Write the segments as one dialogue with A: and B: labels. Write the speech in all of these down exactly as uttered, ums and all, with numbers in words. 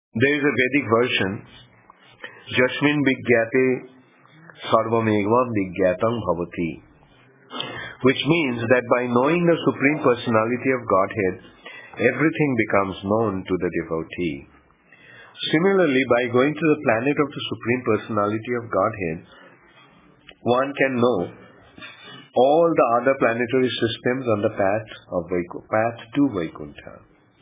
A: There is a Vedic version, Jasmin Vigyate Sarvamegvam Vigyatam Bhavati, which means that by knowing the Supreme Personality of Godhead, everything becomes known to the devotee. Similarly, by going to the planet of the Supreme Personality of Godhead, one can know all the other planetary systems on the path of Vaikuntha, path to Vaikuntha.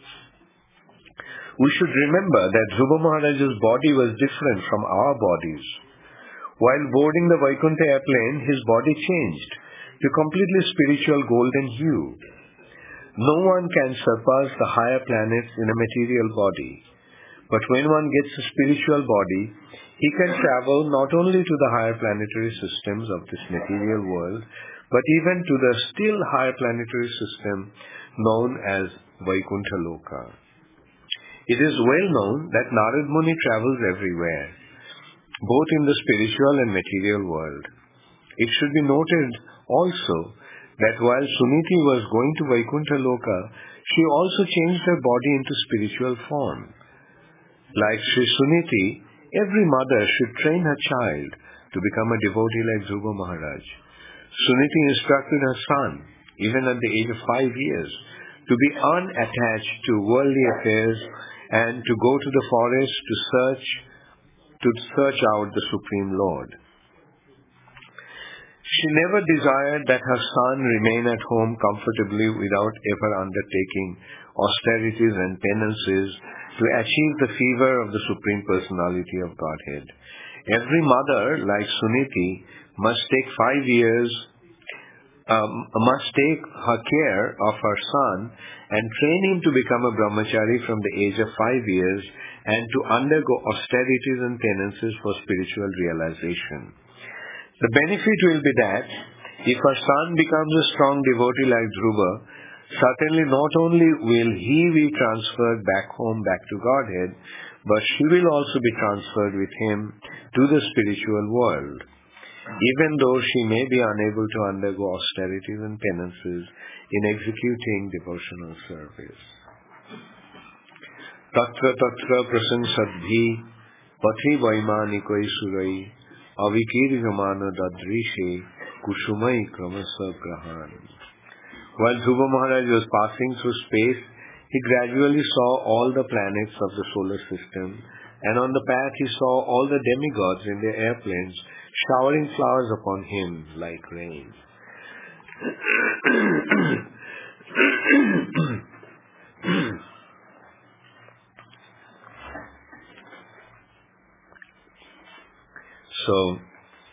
A: We should remember that Dhruva Maharaj's body was different from our bodies. While boarding the Vaikuntha airplane, his body changed to completely spiritual golden hue. No one can surpass the higher planets in a material body. But when one gets a spiritual body, he can travel not only to the higher planetary systems of this material world, but even to the still higher planetary system known as Vaikuntha Loka. It is well known that Narad Muni travels everywhere, both in the spiritual and material world. It should be noted also that while Suniti was going to Vaikuntha Loka, she also changed her body into spiritual form. Like Sri Suniti, every mother should train her child to become a devotee like Dhruva Maharaj. Suniti instructed her son, even at the age of five years, to be unattached to worldly affairs and to go to the forest to search, to search out the Supreme Lord. She never desired that her son remain at home comfortably without ever undertaking austerities and penances to achieve the fever of the Supreme Personality of Godhead. Every mother, like Suniti, must take five years, um, must take her care of her son and train him to become a brahmachari from the age of five years and to undergo austerities and penances for spiritual realization. The benefit will be that if her son becomes a strong devotee like Dhruva, certainly not only will he be transferred back home, back to Godhead, but she will also be transferred with him to the spiritual world, even though she may be unable to undergo austerities and penances in executing devotional service. Tatra tatra prasansadbhi pathi vaimanikoi surai avikirgamana dadrishe kusumai kramasa grahan. While Dhruva Maharaj was passing through space, he gradually saw all the planets of the solar system, and on the path he saw all the demigods in their airplanes showering flowers upon him like rain. So,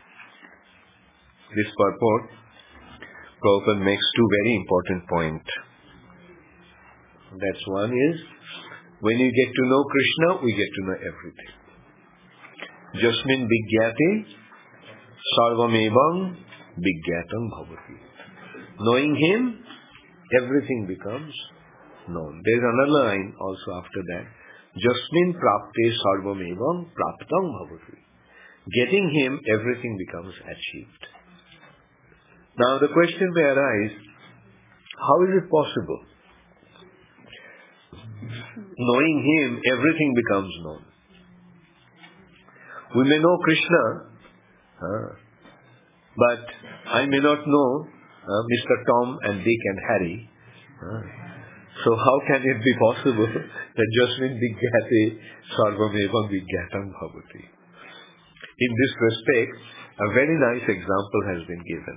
A: this purport, Prabhupada makes two very important points. That's one is, when you get to know Krishna, we get to know everything. Jasmin Vigyate Sarvamevang Vigyatam Bhavati. Knowing Him, everything becomes known. There is another line also after that. Jasmin Prapte Sarvamevang Praptam Bhavati. Getting Him, everything becomes achieved. Now the question may arise, how is it possible? Knowing Him, everything becomes known. We may know Krishna, uh, but I may not know uh, Mister Tom and Dick and Harry. Uh, so how can it be possible that Jasmin Vigyate Sarvameva Vigyatam Bhavati? In this respect, a very nice example has been given.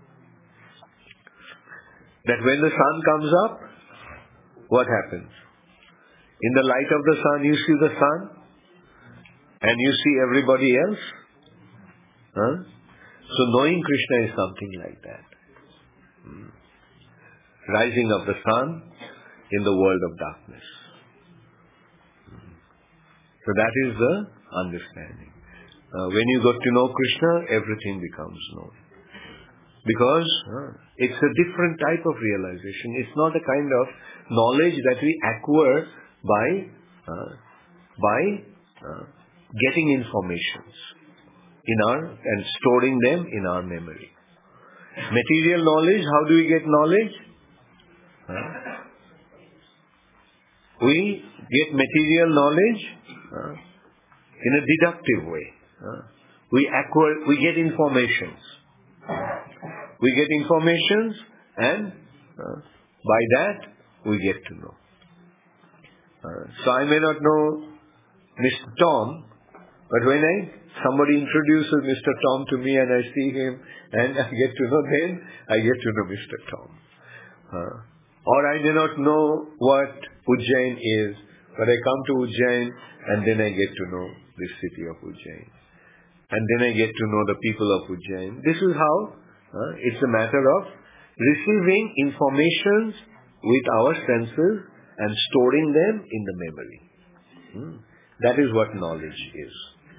A: That when the sun comes up, what happens? In the light of the sun, you see the sun, and you see everybody else. Huh? So knowing Krishna is something like that. Hmm. Rising of the sun in the world of darkness. Hmm. So that is the understanding. Uh, when you got to know Krishna, everything becomes known. Because uh, it's a different type of realization. It's not a kind of knowledge that we acquire by uh, by uh, getting informations in our and storing them in our memory. Material knowledge, how do we get knowledge? Uh, we get material knowledge uh, in a deductive way. Uh, we acquire, we get informations. We get informations and uh, by that we get to know. Uh, so I may not know Mister Tom, but when I somebody introduces Mister Tom to me and I see him and I get to know, then I get to know Mister Tom. Uh, or I may not know what Ujjain is, but I come to Ujjain and then I get to know the city of Ujjain. And then I get to know the people of Ujjain. This is how uh, it's a matter of receiving informations with our senses and storing them in the memory. Hmm. That is what knowledge is.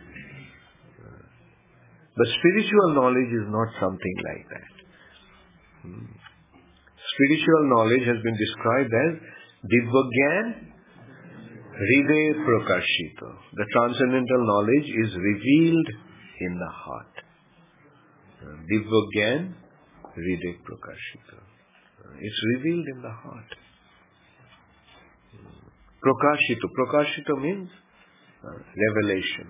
A: But spiritual knowledge is not something like that. Hmm. Spiritual knowledge has been described as Divya-gyan Hriday Prakashita. The transcendental knowledge is revealed in the heart. Divya-gyan Hriday Prakashita. It's revealed in the heart. Prakashita. Prakashita means uh, revelation.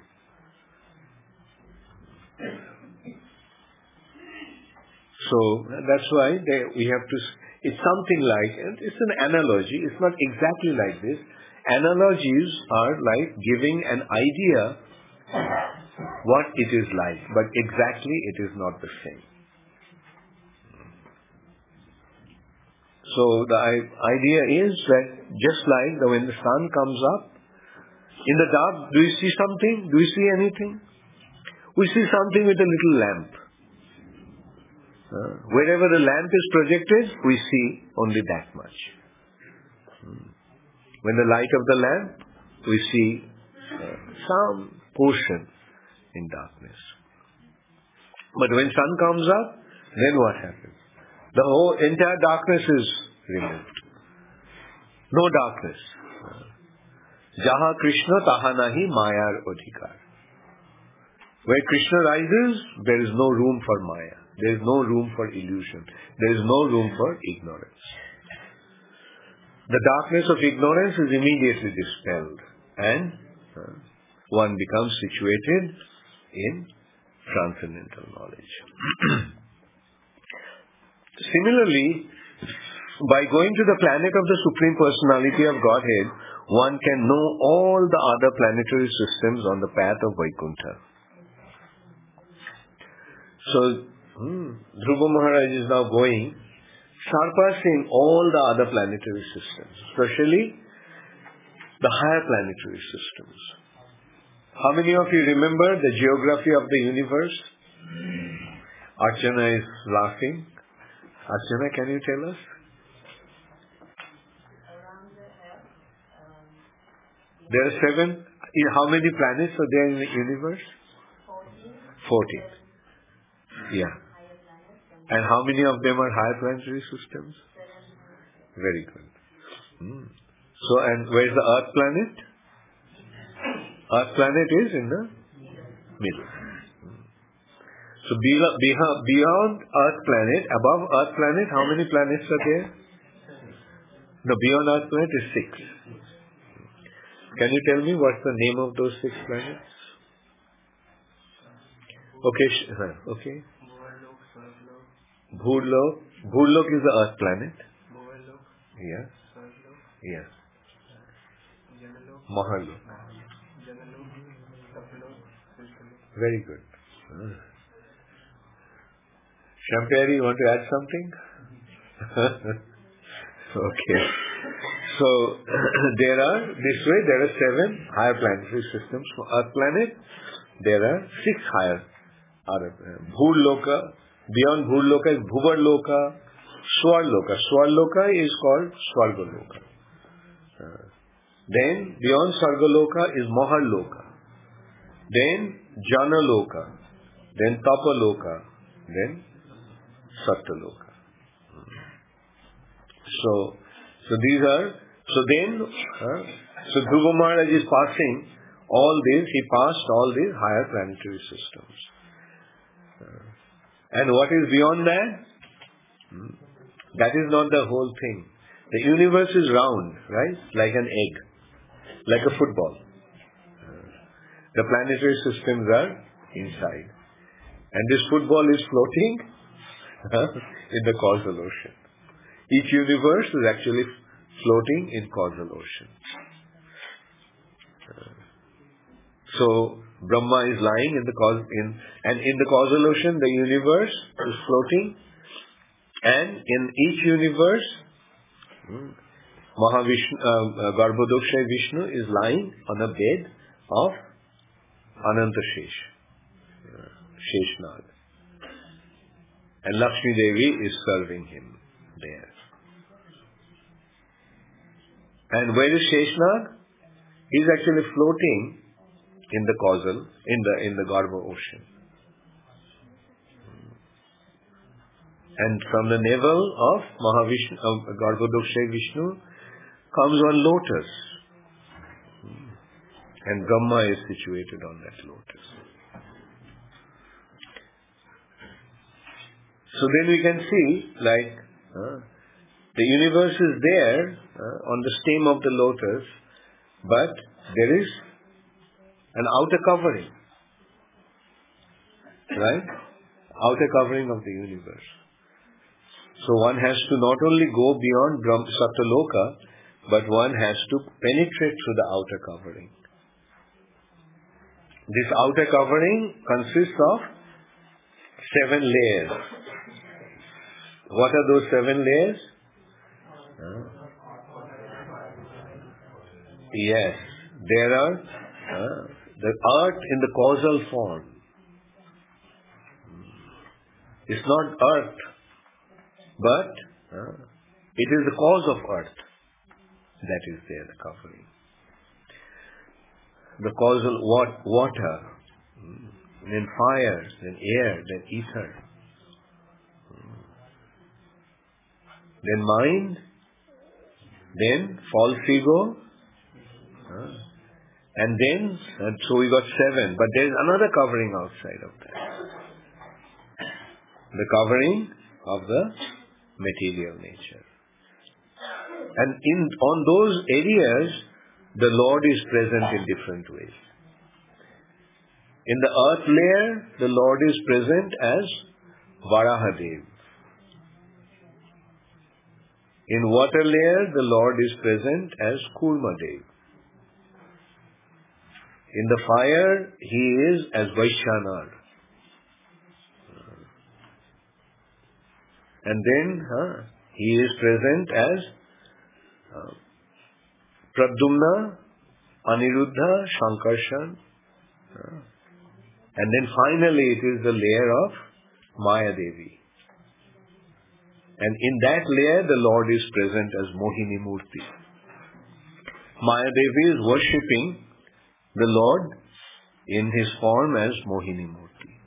A: So that's why they, we have to, it's something like, it's an analogy, it's not exactly like this. Analogies are like giving an idea what it is like, but exactly it is not the same. So the idea is that just like the, when the sun comes up, in the dark, do you see something? Do you see anything? We see something with a little lamp. Uh, wherever the lamp is projected, we see only that much. Hmm. When the light of the lamp, we see uh, some portion in darkness. But when sun comes up, then what happens? The whole entire darkness is removed. No darkness. Jaha Krishna taha nahi mayar adhikar. Where Krishna rises, there is no room for maya. There is no room for illusion. There is no room for ignorance. The darkness of ignorance is immediately dispelled and uh, one becomes situated in transcendental knowledge. Similarly, by going to the planet of the Supreme Personality of Godhead, one can know all the other planetary systems on the path of Vaikuntha. So, hmm, Dhruva Maharaj is now going, surpassing all the other planetary systems, especially the higher planetary systems. How many of you remember the geography of the universe? Archana is laughing. Archana, can you tell us? There are seven. How many planets are there in the universe? Fourteen. Yeah. And how many of them are higher planetary systems? Very good. Hmm. So, and where's the Earth planet? Earth planet is in the middle. Hmm. So, beyond Earth planet, above Earth planet, how many planets are there? No, beyond Earth planet is six. Can you tell me what's the name of those six planets? Okay, okay. Bhurlok. Bhurlok is the Earth planet. Yeah. Yeah. Mahalok. Very good. Uh. Shamperi, you want to add something? Okay. So, there are, this way, there are seven higher planetary systems. For Earth planet, there are six higher. Bhurloka. Beyond Bhurloka is Bhuvarloka, Swarloka. Swarloka is called Swargaloka. Uh, then, beyond Swargaloka is Maharloka. Then, Janaloka. Then, Tapaloka. Then, Satyaloka. So, so these are, so then, uh, so Dhruva Maharaj is passing all these, he passed all these higher planetary systems. Uh, and what is beyond that? Hmm. That is not the whole thing. The universe is round, right? Like an egg, like a football. Uh, The planetary systems are inside. And this football is floating in the causal ocean. Each universe is actually floating in causal ocean. So Brahma is lying in the cause in and in the causal ocean the universe is floating, and in each universe Mahavishnu, uh, uh, Garbhodakshay Vishnu is lying on a bed of Ananta Shesh, uh, Sheshnag, and Lakshmi Devi is serving him there. And where is Sheshnag? He is actually floating in the causal, in the in the Garbha ocean. And from the navel of Mahavishnu, of Garbhodakshay Vishnu, comes one lotus. And Brahma is situated on that lotus. So then we can see, like, uh, the universe is there uh, on the stem of the lotus, but there is an outer covering. Right? Outer covering of the universe. So one has to not only go beyond Brahma Satyaloka, but one has to penetrate through the outer covering. This outer covering consists of seven layers. What are those seven layers? Uh, yes, there are uh, the earth in the causal form. It's not earth, but uh, it is the cause of earth that is there, the covering. The causal wat- water, then fire, then air, then ether, then mind, then false ego, uh, and then, and so we got seven, but there is another covering outside of that. The covering of the material nature. And in on those areas, the Lord is present in different ways. In the earth layer, the Lord is present as Varahadev. In water layer, the Lord is present as Kurmadev. In the fire, he is as Vaishyanar. And then huh, he is present as uh, Pradyumna, Aniruddha, Shankarshan. Uh, and then finally it is the layer of Maya Devi. And in that layer the Lord is present as Mohini Murti. Maya Devi is worshipping the Lord in his form as Mohini Murti.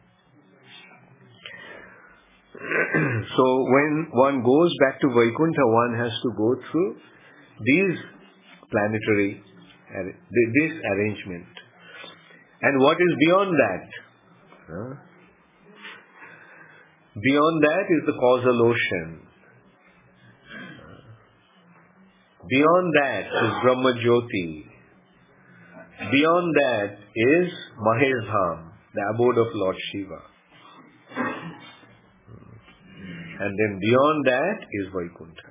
A: So when one goes back to Vaikuntha, one has to go through these planetary, this arrangement. And what is beyond that? Huh? Beyond that is the causal ocean. Beyond that is Brahma Jyoti. Beyond that is Mahesh Dham, the abode of Lord Shiva. And then beyond that is Vaikuntha.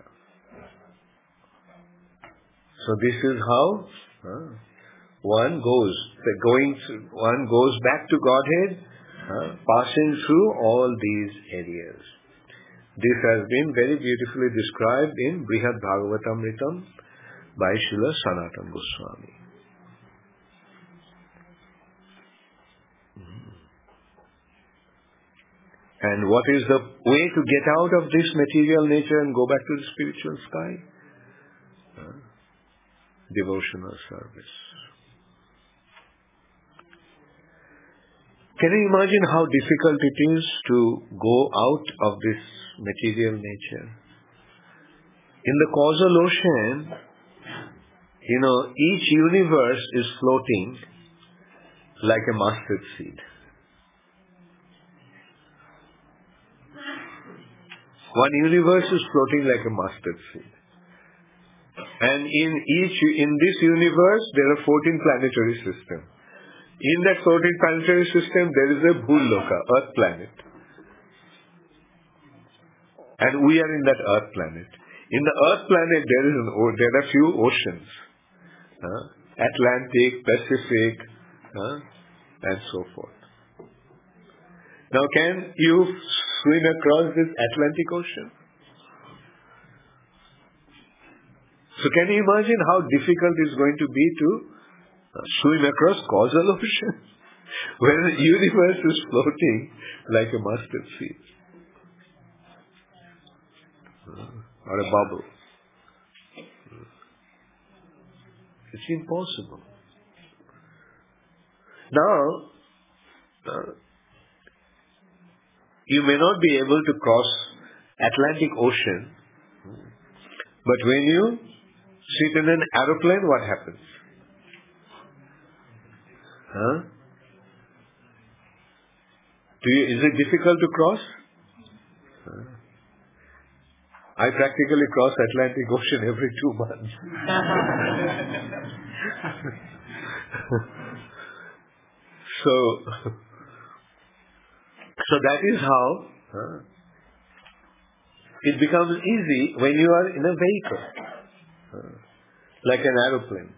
A: So this is how uh, one goes. The going through, one goes back to Godhead, uh, passing through all these areas. This has been very beautifully described in Brihad Bhagavatamritam by Srila Sanatana Goswami. And what is the way to get out of this material nature and go back to the spiritual sky? Uh, devotional service. Can you imagine how difficult it is to go out of this material nature? In the causal ocean, you know, each universe is floating like a mustard seed. One universe is floating like a mustard seed. And in each, in this universe, there are fourteen planetary systems. In that fourteenth planetary system, there is a Bhuloka, Earth planet. And we are in that Earth planet. In the Earth planet, there is an, there are few oceans. Huh? Atlantic, Pacific, huh? and so forth. Now, can you swim across this Atlantic Ocean? So can you imagine how difficult it's going to be to swim across causal ocean, where the universe is floating like a mustard seed or a bubble? It's impossible. Now, uh, you may not be able to cross Atlantic Ocean, but when you sit in an aeroplane, what happens? Huh? Do you, is it difficult to cross? Huh? I practically cross Atlantic Ocean every two months. so, so that is how huh, it becomes easy when you are in a vehicle, huh, like an aeroplane.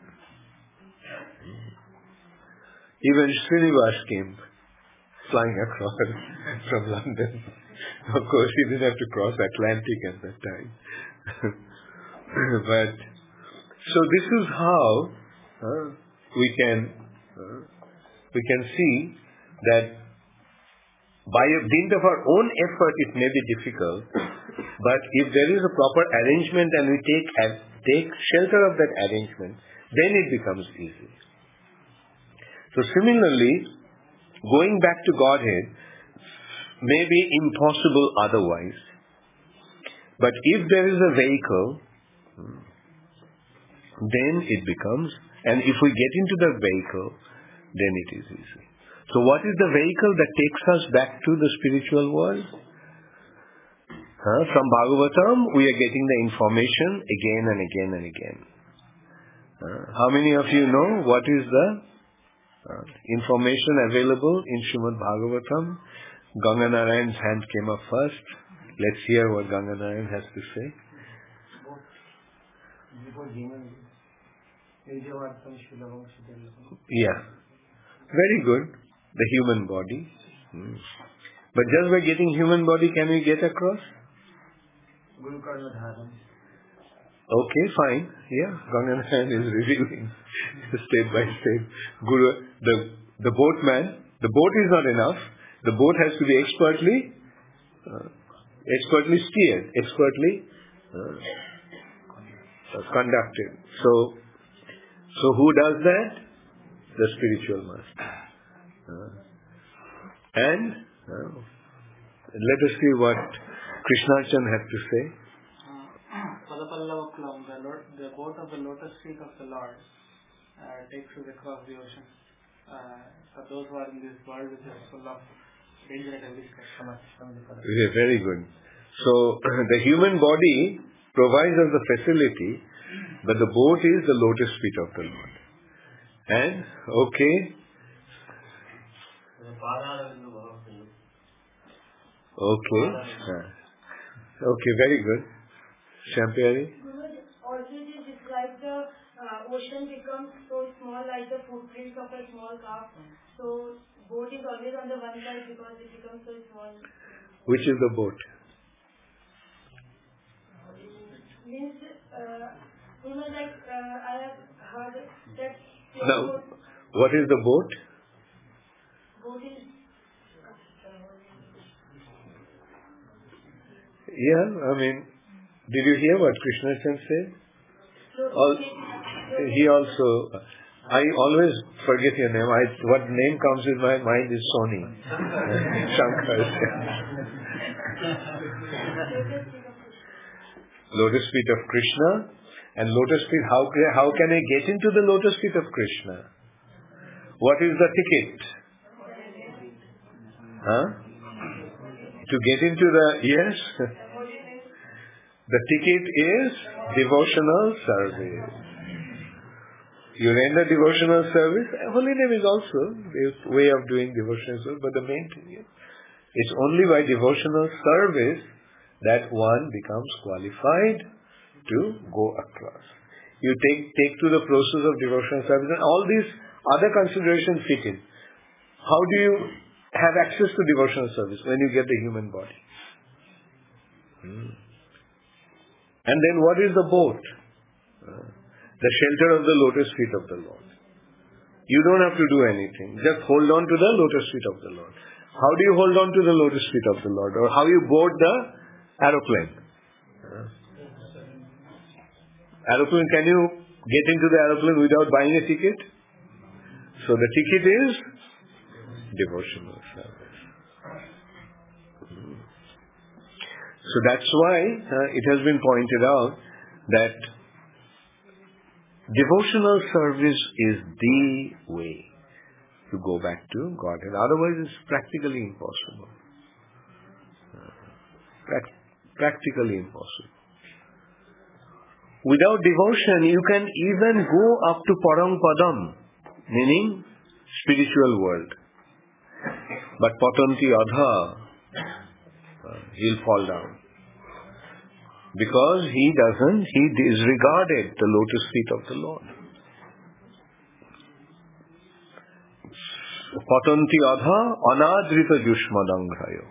A: Even Srinivas came flying across from London. Of course, he didn't have to cross Atlantic at that time. But, so this is how uh, we can uh, we can see that by a dint of our own effort it may be difficult, but if there is a proper arrangement and we take take shelter of that arrangement, then it becomes easy. So similarly, going back to Godhead may be impossible otherwise. But if there is a vehicle, then it becomes, and if we get into the vehicle, then it is easy. So what is the vehicle that takes us back to the spiritual world? Huh? From Bhagavatam, we are getting the information again and again and again. Uh, how many of you know what is the uh, information available in Srimad Bhagavatam? Ganga Narayan's hand came up first. Let's hear what Ganga Narayan has to say. Yeah. Very good. The human body. Hmm. But just by getting human body, can we get across? Okay, fine. Yeah, Ganga Narayan is revealing step by step. Guru, the, the boatman, the boat is not enough. The boat has to be expertly, uh, expertly steered, expertly uh, uh, conducted. So, so who does that? The spiritual master. Uh, and uh, let us see what Krishnachan had to say.
B: Padapallavaklam, the, Lord, the boat of the lotus feet of the Lord uh, takes us across the ocean. Uh, for those who are in this world which is full of danger at every step.
A: Yeah, very good. So the human body provides us the facility, but the boat is the lotus feet of the Lord. And okay. Okay. Okay, very good. Champyari?
C: Also it is described the uh, ocean becomes so small like the footprints of a small calf. So boat is always on the one side because it becomes so small.
A: Which is the boat?
C: Means, uh, you know, like uh, I have heard that...
A: Now, what is the boat?
C: Boat is...
A: Yeah, I mean, did you hear what Krishnachan said? All, he also, I always forget your name. I, what name comes in my mind is Soni. Shankar. Lotus feet of Krishna. And lotus feet, how, how can I get into the lotus feet of Krishna? What is the ticket? Huh? To get into the, yes? The ticket is devotional service. You render devotional service. Holy name is also a way of doing devotional service, but the main thing is, it's only by devotional service that one becomes qualified to go across. You take, take to the process of devotional service, and all these other considerations fit in. How do you have access to devotional service? When you get the human body. Hmm. And then what is the boat? Uh, the shelter of the lotus feet of the Lord. You don't have to do anything. Just hold on to the lotus feet of the Lord. How do you hold on to the lotus feet of the Lord? Or how you board the aeroplane? Uh, aeroplane, can you get into the aeroplane without buying a ticket? So the ticket is devotional service. Hmm. So that's why uh, it has been pointed out that devotional service is the way to go back to Godhead. Otherwise, it's practically impossible. Uh, pra- practically impossible. Without devotion, you can even go up to Parang Padam, meaning spiritual world. But Patanti Adha, uh, he'll fall down. Because he doesn't, he disregarded the lotus feet of the Lord. Patanti Adha Anadrita Jushmadanghayo.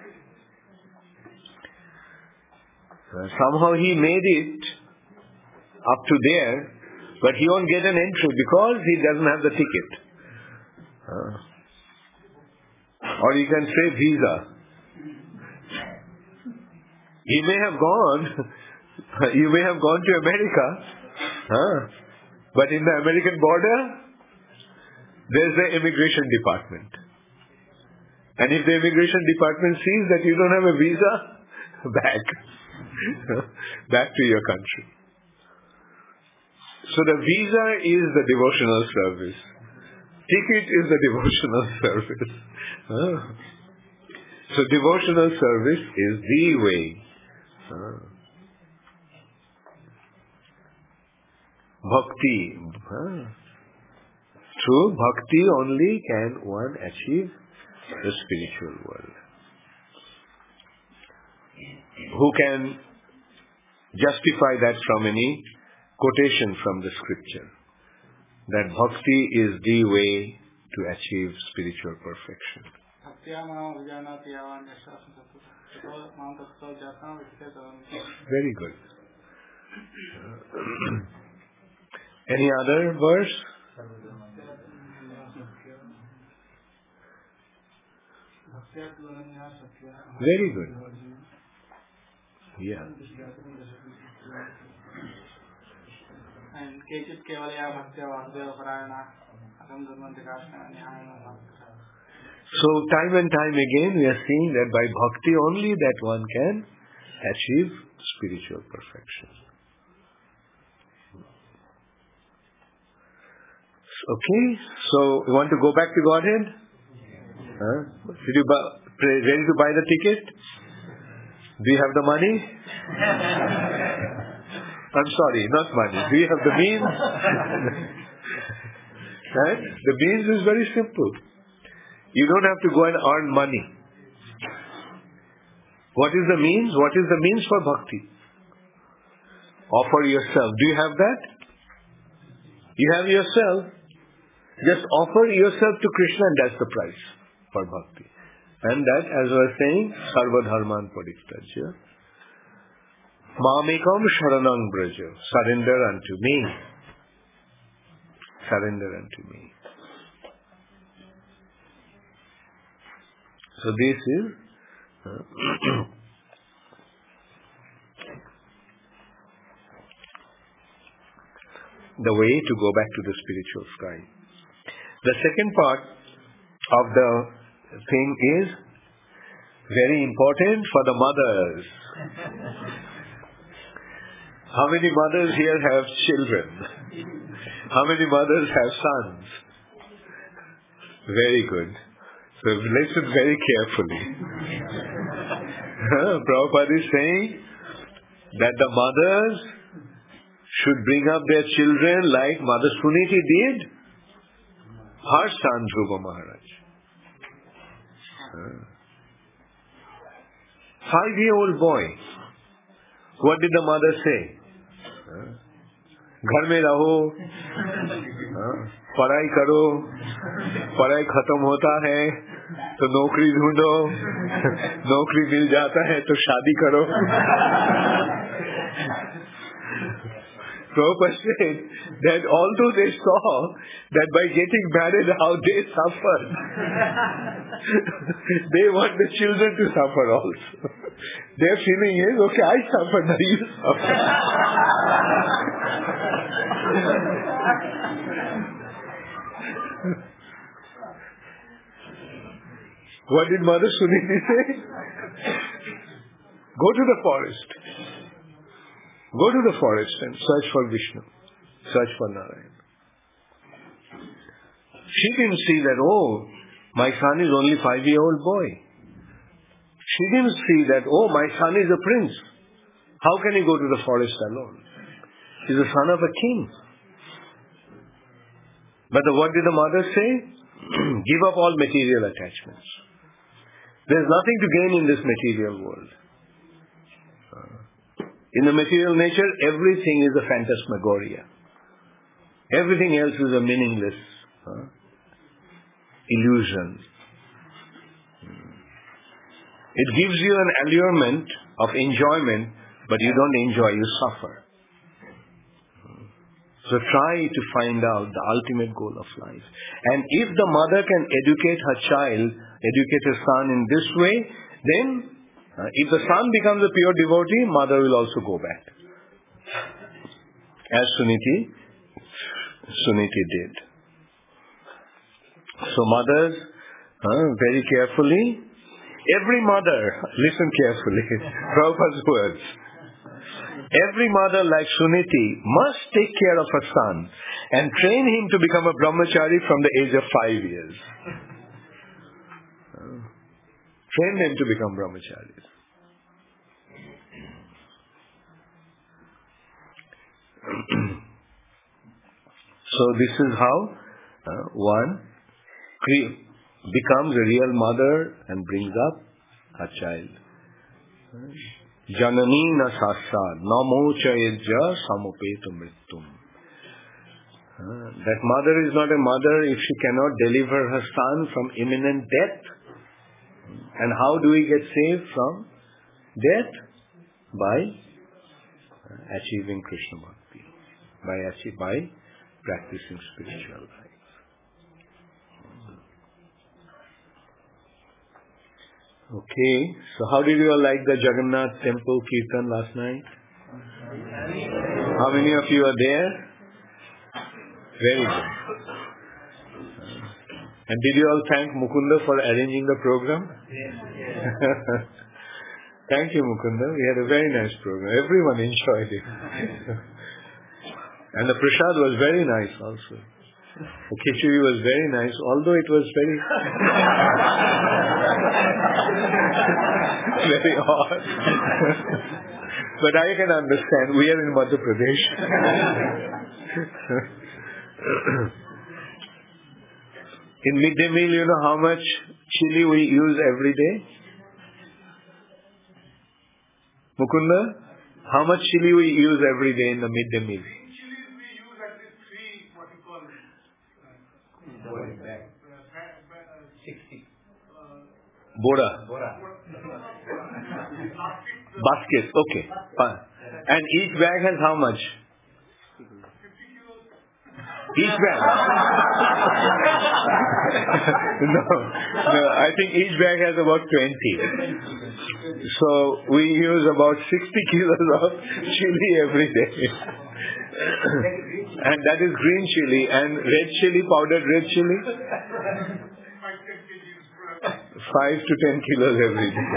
A: Somehow he made it up to there, but he won't get an entry because he doesn't have the ticket. Uh, or you can say visa. He may have gone, you may have gone to America, huh? But in the American border, there's the immigration department. And if the immigration department sees that you don't have a visa, back. Back to your country. So the visa is the devotional service. Ticket is the devotional service. Huh? So devotional service is the way. Huh? Bhakti. Huh? Through bhakti only can one achieve the spiritual world. Who can justify that from any quotation from the scripture? That bhakti is the way to achieve spiritual perfection. Very good. Any other verse? Very good. Yeah.
B: And Kechit Kevalaya Bhaktya Vasudeva Parayana Agam Durmante Kashna Nyayana.
A: So time and time again we are seeing that by bhakti only that one can achieve spiritual perfection. Okay, so you want to go back to Godhead? Huh? Did you buy, ready to buy the ticket? Do you have the money? I'm sorry, not money. Do you have the means? Right? The means is very simple. You don't have to go and earn money. What is the means? What is the means for bhakti? Offer yourself. Do you have that? You have yourself. Just offer yourself to Krishna and that's the price for bhakti. And that, as I was saying, sarva dharman parityajya. Mamekam sharanam braja. Surrender unto me. Surrender unto me. So this is uh, the way to go back to the spiritual sky. The second part of the thing is very important for the mothers. How many mothers here have children? How many mothers have sons? Very good. So listen very carefully. Prabhupada is saying that the mothers should bring up their children like Mother Suniti did her son Dhruva Maharaj. Five-year-old boy. What did the mother say? घर में रहो, पढ़ाई करो, पढ़ाई खत्म होता है तो नौकरी ढूंढो, नौकरी मिल जाता है तो शादी करो. Prabhupada said that although they saw that by getting married how they suffered, they want the children to suffer also. Their feeling is, okay, I suffered, now you suffer. What did Mother Suniti say? Go to the forest. Go to the forest and search for Vishnu. Search for Narayana. She didn't see that, oh, my son is only five-year-old boy. She didn't see that, oh, my son is a prince. How can he go to the forest alone? He's the son of a king. But the, what did the mother say? Give up all material attachments. There's nothing to gain in this material world. In the material nature, everything is a phantasmagoria. Everything else is a meaningless uh, illusion. It gives you an allurement of enjoyment, but you don't enjoy, you suffer. So try to find out the ultimate goal of life. And if the mother can educate her child, educate her son in this way, then Uh, if the son becomes a pure devotee, mother will also go back. As Suniti, Suniti did. So mothers, uh, very carefully, every mother, listen carefully, Prabhupada's words. Every mother like Suniti must take care of her son and train him to become a brahmachari from the age of five years. Train them to become brahmacharis. So this is how uh, one cre- becomes a real mother and brings up a child. Janani na sasad namocha yajja samupeta mrittum. That mother is not a mother if she cannot deliver her son from imminent death. And how do we get saved from death? By achieving Krishna Bhakti. By, achieve, by practicing spiritual life. Okay, so how did you all like the Jagannath temple Kirtan last night? How many of you are there? Very good. And did you all thank Mukunda for arranging the program? Yes. Thank you, Mukunda. We had a very nice program. Everyone enjoyed it. And the prasad was very nice also. The khichdi was very nice, although it was very very hot. But I can understand. We are in Madhya Pradesh. In midday meal, you know how much chili we use every day? Mukunda, how much chili we use every day in the midday meal?
D: Green chilies we use at least three, what you call it?
B: sixty.
A: Boda.
B: Bora.
A: Basket, okay. Fine. And each bag has how much? Each bag? no, no, I think each bag has about twenty. So we use about sixty kilos of chili every day. And that is green chili. And red chili, powdered red chili? Five to ten kilos every day.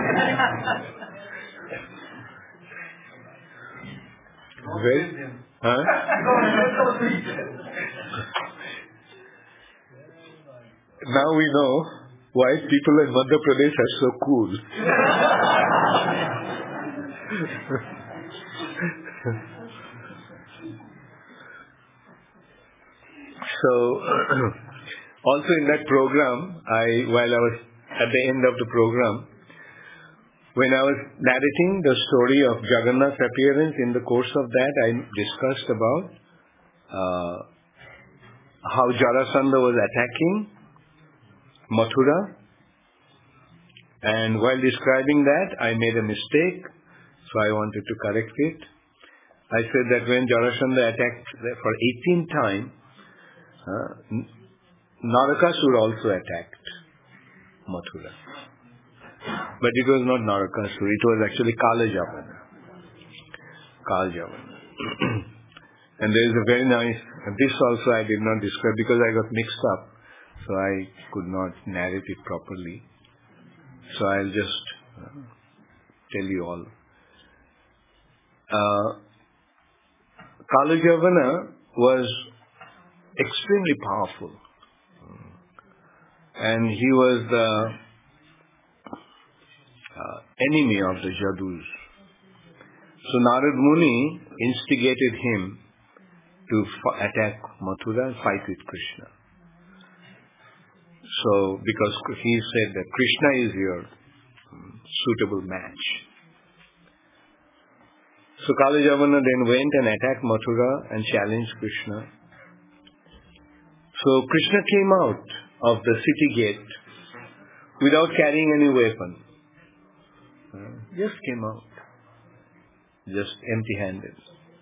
A: Very, huh? Now we know why people in Madhya Pradesh are so cool. So, also in that program, I while I was at the end of the program, when I was narrating the story of Jagannath's appearance, in the course of that, I discussed about uh, how Jarasandha was attacking Mathura. And while describing that, I made a mistake, so I wanted to correct it. I said that when Jarasandha attacked for eighteenth time, uh, Narakasura also attacked Mathura. But it was not Narakasura, it was actually Kalajavana. Kalajavana. And there is a very nice, this also I did not describe because I got mixed up, so I could not narrate it properly. So I'll just uh, tell you all. Uh, Kalajavana was extremely powerful. And he was the uh, enemy of the Jadus. So Narad Muni instigated him to f- attack Mathura and fight with Krishna. So, because he said that Krishna is your um, suitable match. So Kalajavana then went and attacked Mathura and challenged Krishna. So Krishna came out of the city gate without carrying any weapon. Uh, just came out. Just empty-handed.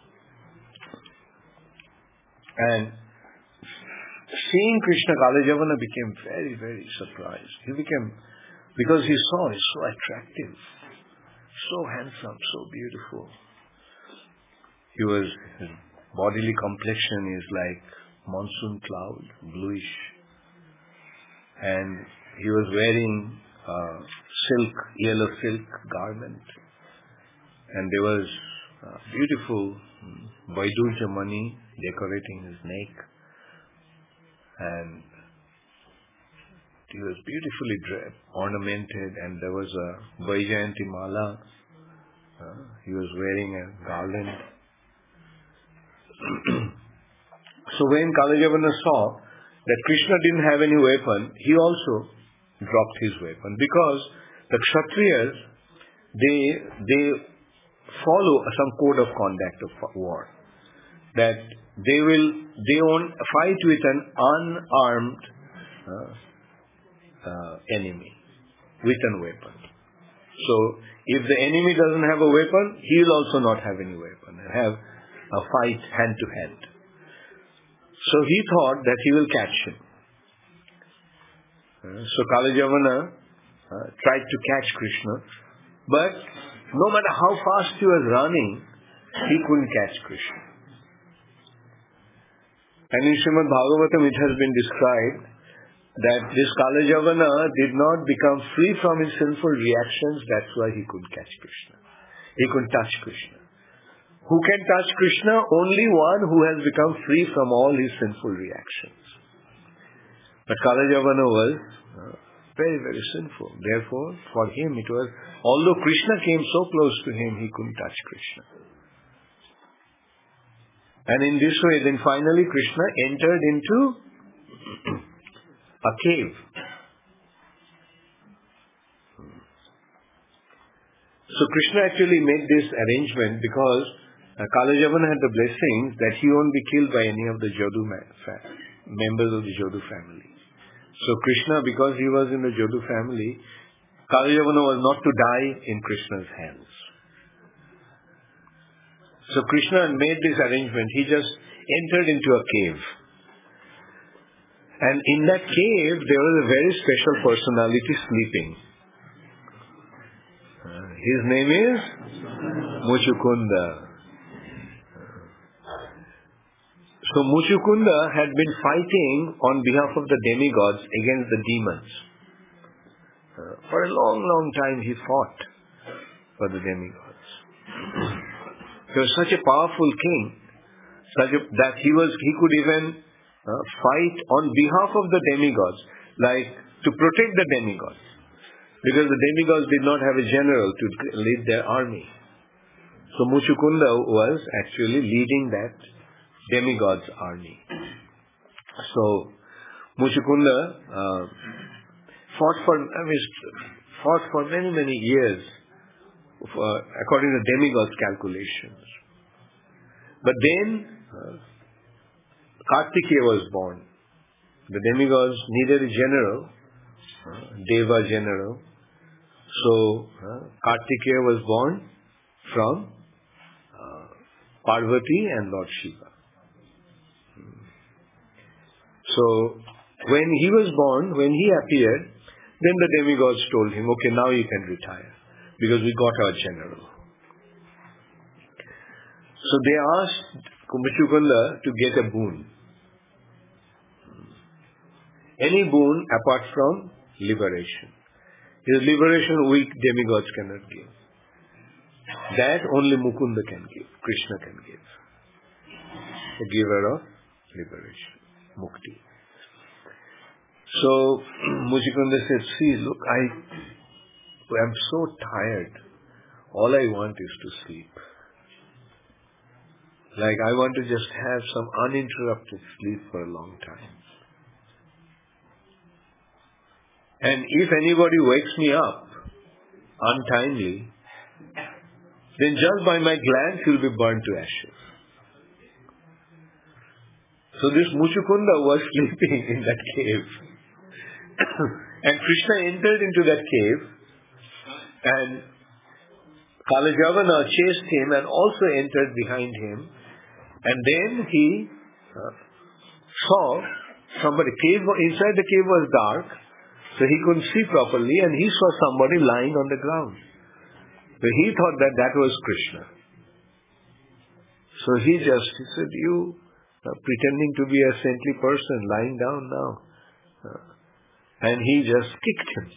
A: And seeing Krishna, Kalajavana became very, very surprised. He became, because he saw he's so attractive, so handsome, so beautiful. He was, his bodily complexion is like monsoon cloud, bluish. And he was wearing uh, silk, yellow silk garment. And there was uh, beautiful um, Vaidurja Mani decorating his neck. And he was beautifully dressed, ornamented, and there was a Vaijayanti Mala. Uh, he was wearing a garland. So when Kalajavana saw that Krishna didn't have any weapon, he also dropped his weapon. Because the Kshatriyas, they, they follow some code of conduct of war. That they will, they won't fight with an unarmed uh, uh, enemy, with a weapon. So, if the enemy doesn't have a weapon, he will also not have any weapon, and have a fight hand to hand. So he thought that he will catch him. Uh, so Kalajavana uh, tried to catch Krishna, but no matter how fast he was running, he couldn't catch Krishna. And in Srimad Bhagavatam it has been described that this Kalajavana did not become free from his sinful reactions, that's why he couldn't catch Krishna. He couldn't touch Krishna. Who can touch Krishna? Only one who has become free from all his sinful reactions. But Kalajavana was uh, very, very sinful. Therefore, for him it was, although Krishna came so close to him, he couldn't touch Krishna. And in this way, then finally Krishna entered into a cave. So Krishna actually made this arrangement because uh, Kalajavana had the blessings that he won't be killed by any of the Jadu ma- members of the Jadu family. So Krishna, because he was in the Jadu family, Kalajavana was not to die in Krishna's hands. So Krishna made this arrangement. He just entered into a cave. And in that cave, there was a very special personality sleeping. Uh, his name is Muchukunda. So Muchukunda had been fighting on behalf of the demigods against the demons. Uh, for a long, long time he fought for the demigods. He was such a powerful king, such a, that he was he could even uh, fight on behalf of the demigods, like to protect the demigods, because the demigods did not have a general to lead their army. So Muchukunda was actually leading that demigod's army. So Muchukunda uh, fought for I mean, fought for many many years, for, according to demigods' calculations. But then uh, Kartikeya was born. The demigods needed a general, uh, Deva general. So uh, Kartikeya was born from uh, Parvati and Lord Shiva. So when he was born, when he appeared, then the demigods told him, okay, now you can retire, because we got our general. So they asked Muchukunda to get a boon. Any boon apart from liberation. His liberation weak demigods cannot give. That only Mukunda can give, Krishna can give. The giver of liberation, mukti. So Muchukunda said, see, look, I am so tired. All I want is to sleep. Like I want to just have some uninterrupted sleep for a long time. And if anybody wakes me up untimely, then just by my glance he will be burned to ashes. So this Muchukunda was sleeping in that cave. And Krishna entered into that cave, and Kalajavana chased him and also entered behind him. And then he uh, saw somebody. Cave inside the cave was dark, so he couldn't see properly, and he saw somebody lying on the ground. So he thought that that was Krishna. So he just he said, "You are pretending to be a saintly person, lying down now." Uh, and he just kicked him.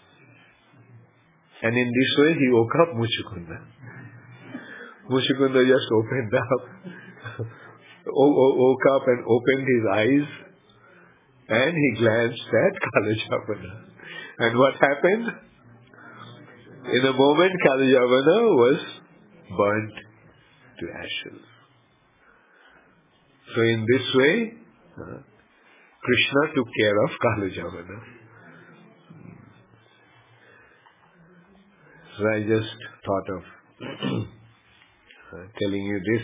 A: And in this way he woke up Muchukunda. Muchukunda just opened up, woke up and opened his eyes, and he glanced at Kalajavana. And what happened? In a moment, Kalajavana was burnt to ashes. So in this way, uh, Krishna took care of Kalajavana. So I just thought of uh, telling you this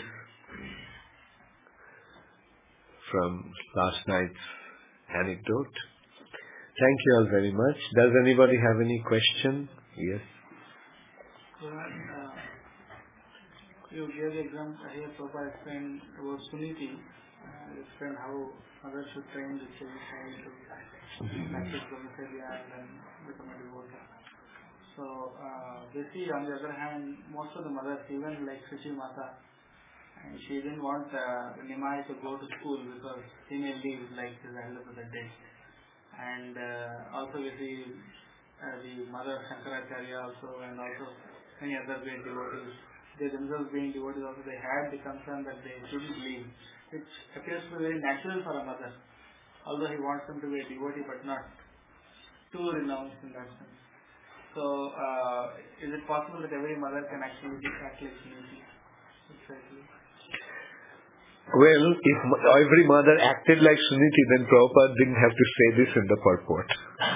A: from last night's anecdote. Thank you all very much. Does anybody have any question? Yes.
B: So, uh, you gave the example here, Prabhupada explained about Suniti, uh, explained how mother should train the child to practice brahmacharya and then become a devotee. So, uh, we see on the other hand, most of the mothers, even like Suchi Mata, and she didn't want uh, Nimai to go to school because he may leave like his elder brother did. And uh, also we see uh, the mother Shankaracharya also, and also many other great devotees. They themselves being devotees also, they had the concern that they shouldn't leave, which appears to be very natural for a mother. Although he wants them to be a devotee, but not too renounced in that sense. So, uh, is it possible that every mother can actually act like Suniti? Exactly.
A: Well, if every mother acted like Suniti, then Prabhupada didn't have to say this in the purport.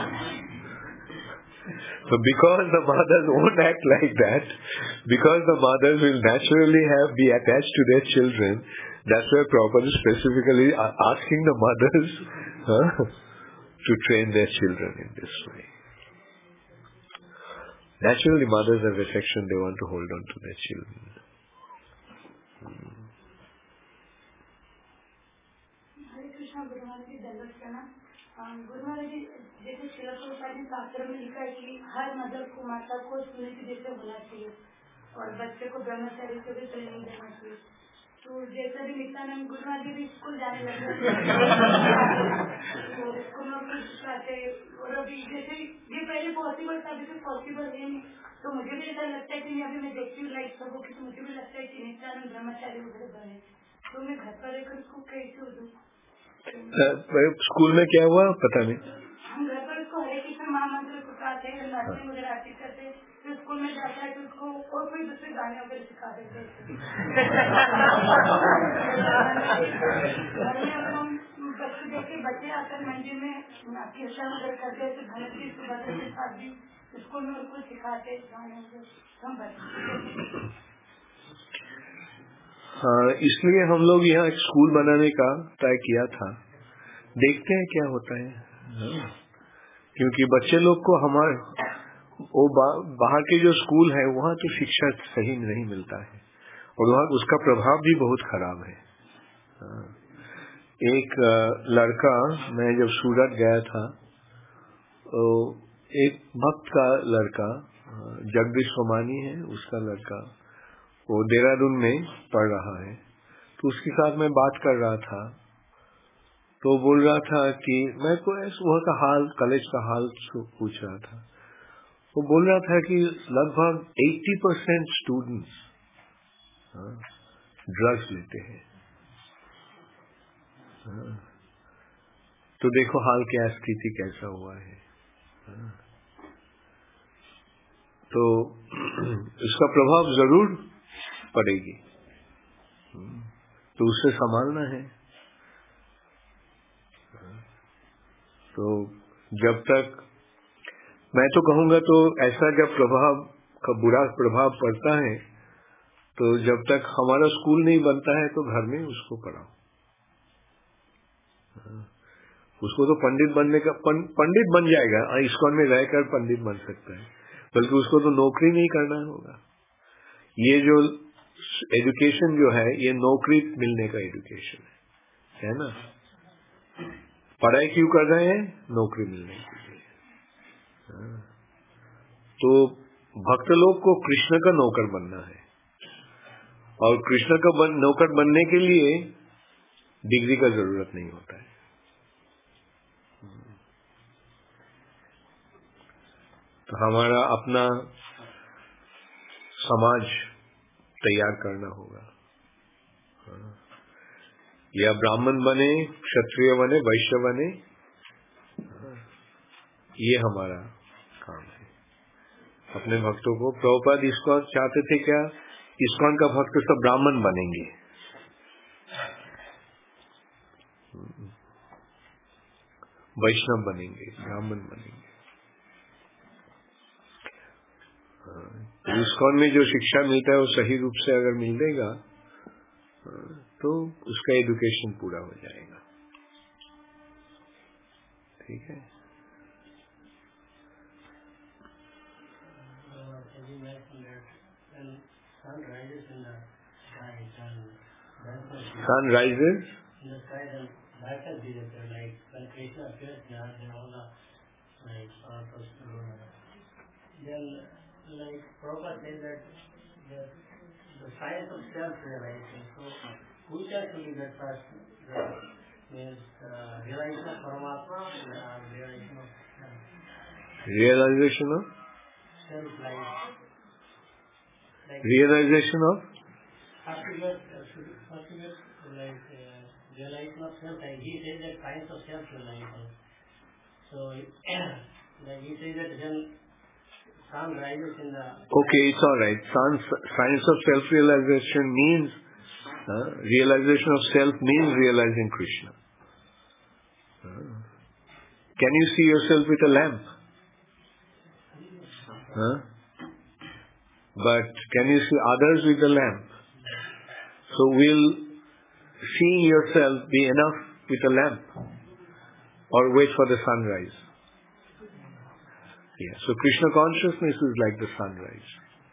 A: So because the mothers won't act like that, because the mothers will naturally have be attached to their children, that's why Prabhupada is specifically asking the mothers huh, to train their children in this way. Naturally, mothers have affection, they want to hold on to their children. Hmm.
C: Guru Maharaj ji, Dandavat Pranam. Guru Maharaj ji, जैसे श्रील प्रभुपाद ने शास्त्र में लिखा है कि her mother को माता को सुनीति जैसे होना चाहिए और बच्चे को ब्रह्मचारी से भी ट्रेनिंग देना चाहिए. तो जैसे भी नित्यानंद गुरु महाराज जी भी स्कूल जाने लगे स्कूल में कुछ सिखाते और अभी जैसे ये पहले पॉसिबल था, अभी तो पॉसिबल है नहीं. तो मुझे भी ऐसा लगता है कि अभी मैं देखती हूँ लाइक सबों की, तो मुझे भी लगता है कि नित्यानंद ब्रह्मचारी वगैरह बने, तो मैं घर पर रहकर उसको कैसे हो दूँ?
A: स्कूल में क्या हुआ पता नहीं.
C: हम घर पर उसको हरे कृष्ण महामंत्र सिखाते हैं, नर्सिंग वगैरह आती करते हैं, फिर स्कूल में जाता है तो उसको और कोई दूसरे गाने वगैरह सिखा देते हैं. घर में अगर हम बच्चे देखिए बच्चे आकर मंदिर में कीर्तन वगैरह करते तो भरत की सुबह के साथ भी स्कूल में उनको सिखाते हम बच्चे।
A: हाँ, इसलिए हम लोग यहाँ एक स्कूल बनाने का ट्राई किया था, देखते हैं क्या होता है। क्योंकि बच्चे लोग को हमारे वो बा, बाहर के जो स्कूल है वहाँ तो शिक्षा सही नहीं मिलता है और वहाँ उसका प्रभाव भी बहुत खराब है। एक लड़का, मैं जब सूरत गया था, एक भक्त का लड़का, जगदीश सोमानी है उसका लड़का, वो देहरादून में पढ़ रहा है, तो उसके साथ मैं बात कर रहा था तो बोल रहा था कि मैं को वहाँ का हाल, कॉलेज का हाल पूछ रहा था। वो बोल रहा था कि लगभग अस्सी परसेंट स्टूडेंट्स ड्रग्स लेते हैं। तो देखो हाल क्या, स्थिति कैसा हुआ है। तो इसका प्रभाव जरूर पड़ेगी, तो उससे संभालना है। तो जब तक, मैं तो कहूंगा तो ऐसा जब प्रभाव का बुरा प्रभाव पड़ता है तो जब तक हमारा स्कूल नहीं बनता है तो घर में उसको पढ़ाओ। उसको तो पंडित बनने का पंडित बन जाएगा, इस्कॉन में रहकर पंडित बन सकता है, बल्कि उसको तो नौकरी नहीं करना होगा। ये जो एजुकेशन जो है ये नौकरी मिलने का एजुकेशन है, है ना। पढ़ाई क्यों कर रहे हैं? नौकरी मिलने के लिए। तो भक्त लोग को कृष्ण का नौकर बनना है और कृष्ण का बन, नौकर बनने के लिए डिग्री का जरूरत नहीं होता है। तो हमारा अपना समाज तैयार करना होगा, या ब्राह्मण बने, क्षत्रिय बने, वैश्य बने, ये हमारा काम है। अपने भक्तों को, प्रभुपाद इस्कॉन चाहते थे क्या, इस्कॉन का भक्त सब ब्राह्मण बनेंगे, वैष्णव बनेंगे, ब्राह्मण बनेंगे। तो इस्कॉन में जो शिक्षा मिलता है वो सही रूप से अगर मिलेगा तो उसका एजुकेशन पूरा हो जाएगा। ठीक है। Sun rises in the sky, then darkness disappears. Like when Krishna appears there, then all the like purpose. Then, like Prabhupada says that the, the science of self-realization. So, which actually that first the, means uh, realization of Paramatma and uh, realization of self. Realization of self, like, like realization of. First to get, first to get like uh, realization of self. Like he says that science of self-realization. So, like he says that then sun rises in the. Okay, it's all right. Sun, science of self-realization means uh, realization of self means realizing Krishna. Uh, can you see yourself with a lamp? Huh? But can you see others with a lamp? So will seeing yourself be enough with a lamp, or wait for the sunrise? Yeah. So Krishna consciousness is like the sunrise.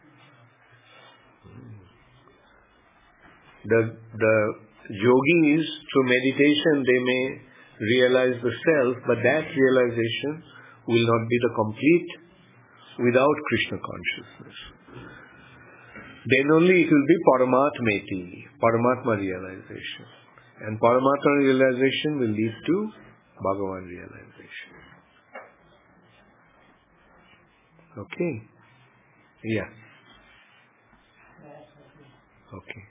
A: The the yogis through meditation they may realize the self, but that realization will not be the complete without Krishna consciousness. Then only it will be Paramatmeti, Paramatma realization. And Paramatma realization will lead to Bhagavan realization. Okay? Yeah. Okay.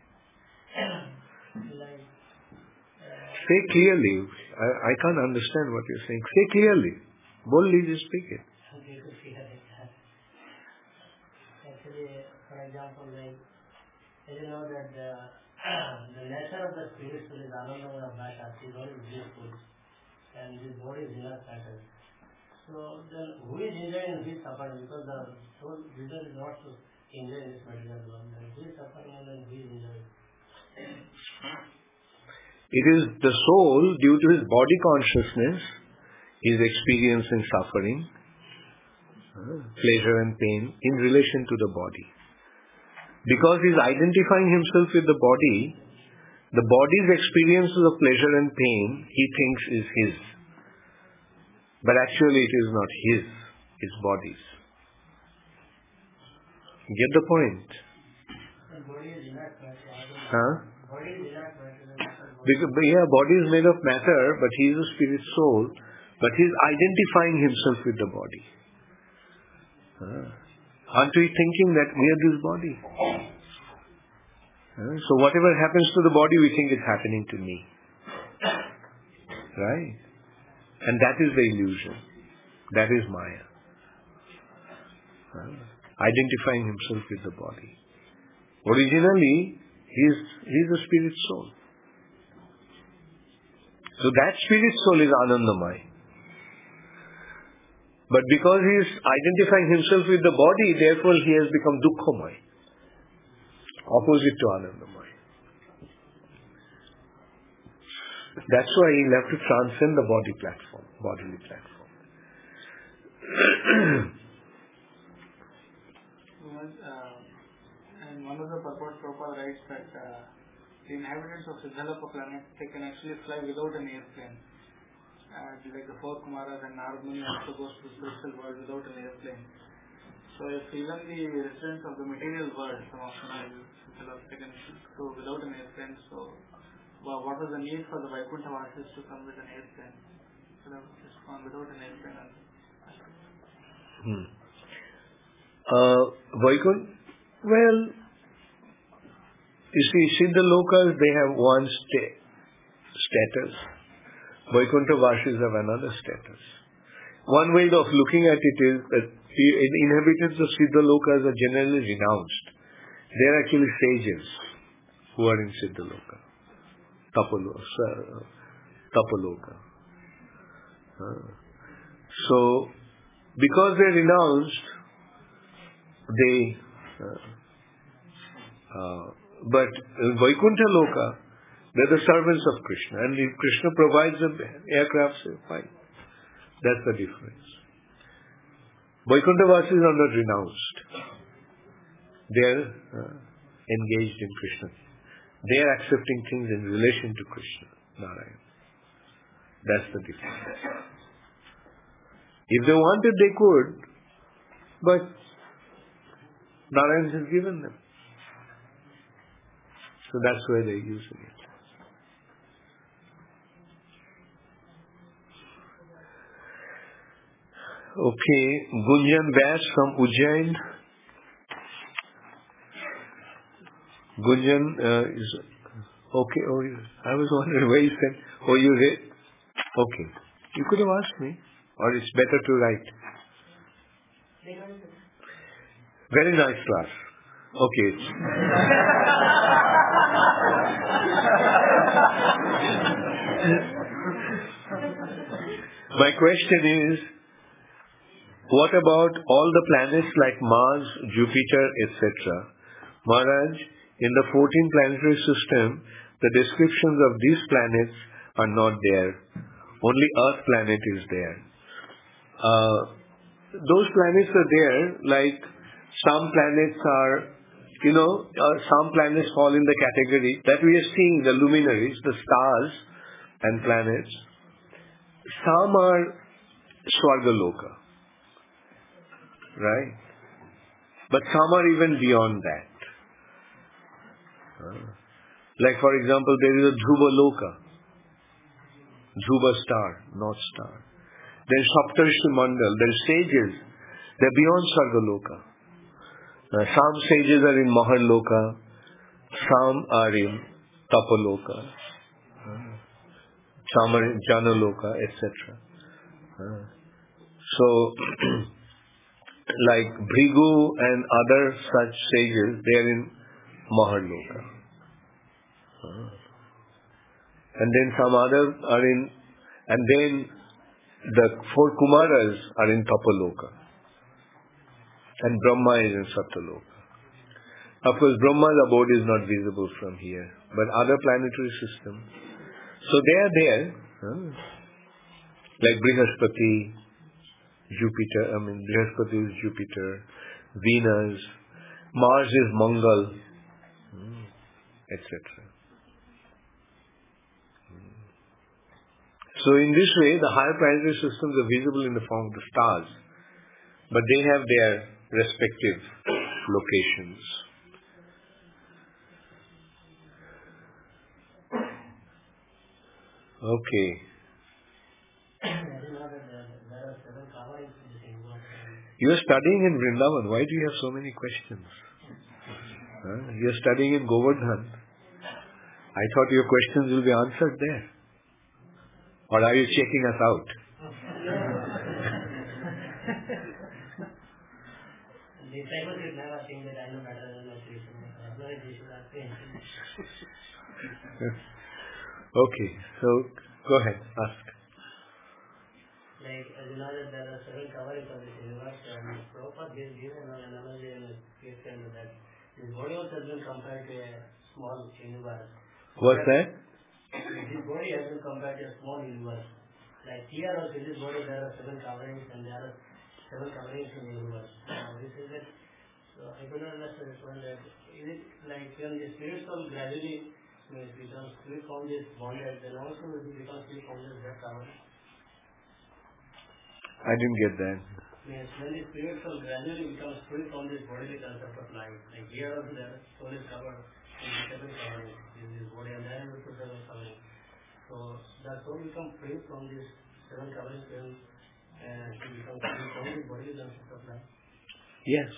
A: Say clearly. I, I can't understand what you're saying. Say clearly. Boldly just speak it.
E: Actually, for example, like, as you know that the, the nature of the spiritual is Anandamaya Bhasha, is always blissful. and this body is inert matter. So then who is enjoying and who is suffering? Because the soul vision is not to enjoy this material world. And who is suffering and then who is enjoying?
A: It is the soul, due to his body consciousness, is experiencing suffering, uh, pleasure and pain in relation to the body. Because he is identifying himself with the body, the body's experiences of pleasure and pain he thinks is his. But actually it is not his, it's body's. Get the point?
E: The body is inert matter.
A: Huh?
E: Body is inert matter.
A: Because, yeah, body is made of matter, but he is a spirit soul, but he is identifying himself with the body. Huh? Aren't we thinking that we are this body? Huh? So whatever happens to the body, we think it's happening to me. Right? And that is the illusion. That is Maya. Huh? Identifying himself with the body. Originally, he is, he is a spirit soul. So that spirit soul is Anandamaya. But because he is identifying himself with the body, therefore he has become Dukkhamaya. Opposite to Anandamaya. That's why he'll have to transcend the body platform, bodily platform.
B: uh, and one of the purport Prabhupada writes that uh, the inhabitants of Siddhalapa planet, they can actually fly without an airplane. Uh, like the four Kumaras and Narad Muni also goes to the spiritual world without an airplane. So if even the residents of the material world, some of them they can go without an airplane, so well, what was the need for the Vaikuntha Vasis to come with an airplane? So they have just gone without an airplane.
A: Hmm. Uh, Vaikuntha, well, you see, Siddha Lokas, they have one sta- status. Vaikuntha Vasis have another status. One way of looking at it is that the inhabitants of Siddha Lokas are generally renounced. They are actually sages who are in Siddha Loka. Tapaloka. Tapaloka. Uh, so, because they are renounced, they... Uh, uh, but in Vaikuntha Loka, they are the servants of Krishna. And if Krishna provides them aircraft, say, fine. That's the difference. Vaikuntha Vasis are not renounced. They are uh, engaged in Krishna. They are accepting things in relation to Krishna, Narayana. That's the difference. If they wanted, they could, but Narayana has given them. So that's why they're using it. Okay, Gunjan Vyas from Ujjain. Gunjan uh, is okay. Oh, I was wondering where you said. Oh, you read. Okay, you could have asked me, or it's better to write. Very nice class. Okay. My question is, what about all the planets like Mars, Jupiter, et cetera? Maharaj, in the fourteen planetary system, the descriptions of these planets are not there. Only Earth planet is there. Uh, those planets are there, like some planets are, you know, uh, some planets fall in the category that we are seeing, the luminaries, the stars and planets. Some are Swargaloka, right? But some are even beyond that. Uh, like for example, there is a Dhruva Loka, Dhruva star, North Star. Then Saptarishi Mandal, there are sages, they're beyond Sargaloka. Uh, some sages are in Maharloka, some are in Tapaloka, uh, some are in Janaloka, et cetera. Uh, so, like Bhrigu and other such sages, they are in Maharloka. Uh, and then some others are in And then the four Kumaras are in Tapaloka. And Brahma is in Satyaloka. Of course, Brahma's abode is not visible from here, but other planetary systems. So they are there, huh? Like Brihaspati, Jupiter, I mean, Brihaspati is Jupiter, Venus, Mars is Mangal, hmm, et cetera. So in this way, the higher planetary systems are visible in the form of the stars, but they have their respective locations. Okay. You are studying in Vrindavan. Why do you have so many questions? Huh? You are studying in Govardhan. I thought your questions will be answered there. Or are you checking us out?
E: Disciples never think that I know better than my Krishna.
A: Okay, so go ahead, ask.
E: Like, as you know that there are seven coverings of this universe, and Prabhupada gives given an analogy in his statement that his body also has been compared to a small universe.
A: What's that?
E: His body has been compared to a small universe. Like here also in this body there are seven coverings and there are seven coverings in the universe. Now this is it. So I could not understand this one that is it like when the spirit soul gradually means becomes free from this bondage, then also will it become free from this death covering?
A: I didn't get that.
E: Means when the spirit soul gradually becomes free from this bodily concept of life, like here also there soul is covered in the seven coverings in this body and then also seven coverings. So that soul becomes free from this seven coverings and uh, he becomes free from the bodily concept of life.
A: Yes.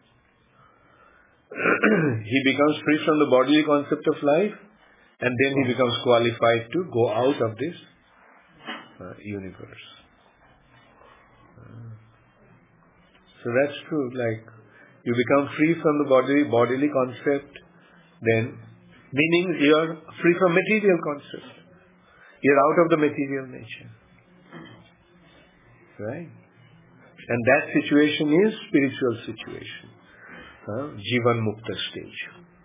A: He becomes free from the bodily concept of life, and then he becomes qualified to go out of this uh, universe. Uh, so that's true. Like you become free from the bodily bodily concept, then meaning you are free from material concept. You are out of the material nature, right? And that situation is spiritual situation, uh, Jivan Mukta stage,